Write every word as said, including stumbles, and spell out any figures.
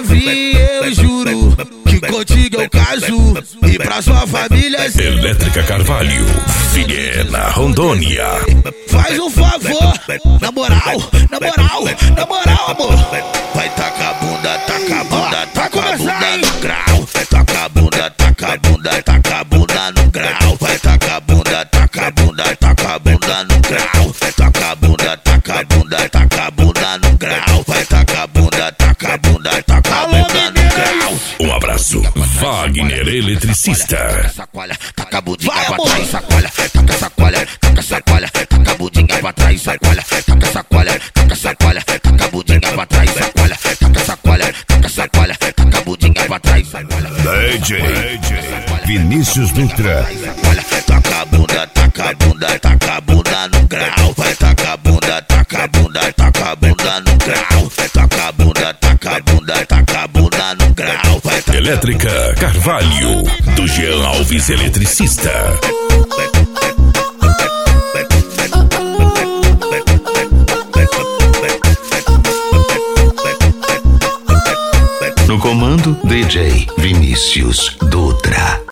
novinha, eu juro que contigo eu caso. E pra sua família sim. Elétrica Carvalho, Vilhena, Rondônia. Faz um favor, na moral, na moral, na moral, amor. Vai tacar a bunda, taca a bunda, taca a bunda no grau. Vai tacar a bunda, taca a bunda, taca a bunda no grau. Vai tacar a bunda, taca a bunda, taca a bunda no grau. Vai tacar a bunda, taca a bunda, taca a bunda no grau. Vai tacar a bunda, taca a bunda, taca a bunda no grau. Um abraço, Wagner Eletricista. Sacola, taca a budinha pra trás, sacola, taca sacola, taca sacola, taca a budinha pra trás, sacola, taca sacola, taca sacola, taca a budinha pra trás, sacola, taca sacola, taca sacola, taca a budinha pra trás, sacola. D J Vinícius Dutra. Taca a bunda, taca a bunda, taca a bunda no grau. Vai taca a bunda, taca a bunda, taca a bunda no grau. Taca a bunda, taca a bunda, taca a bunda no grau. Elétrica Carvalho, do Jean Alves Eletricista. No comando, D J Vinícius Dutra.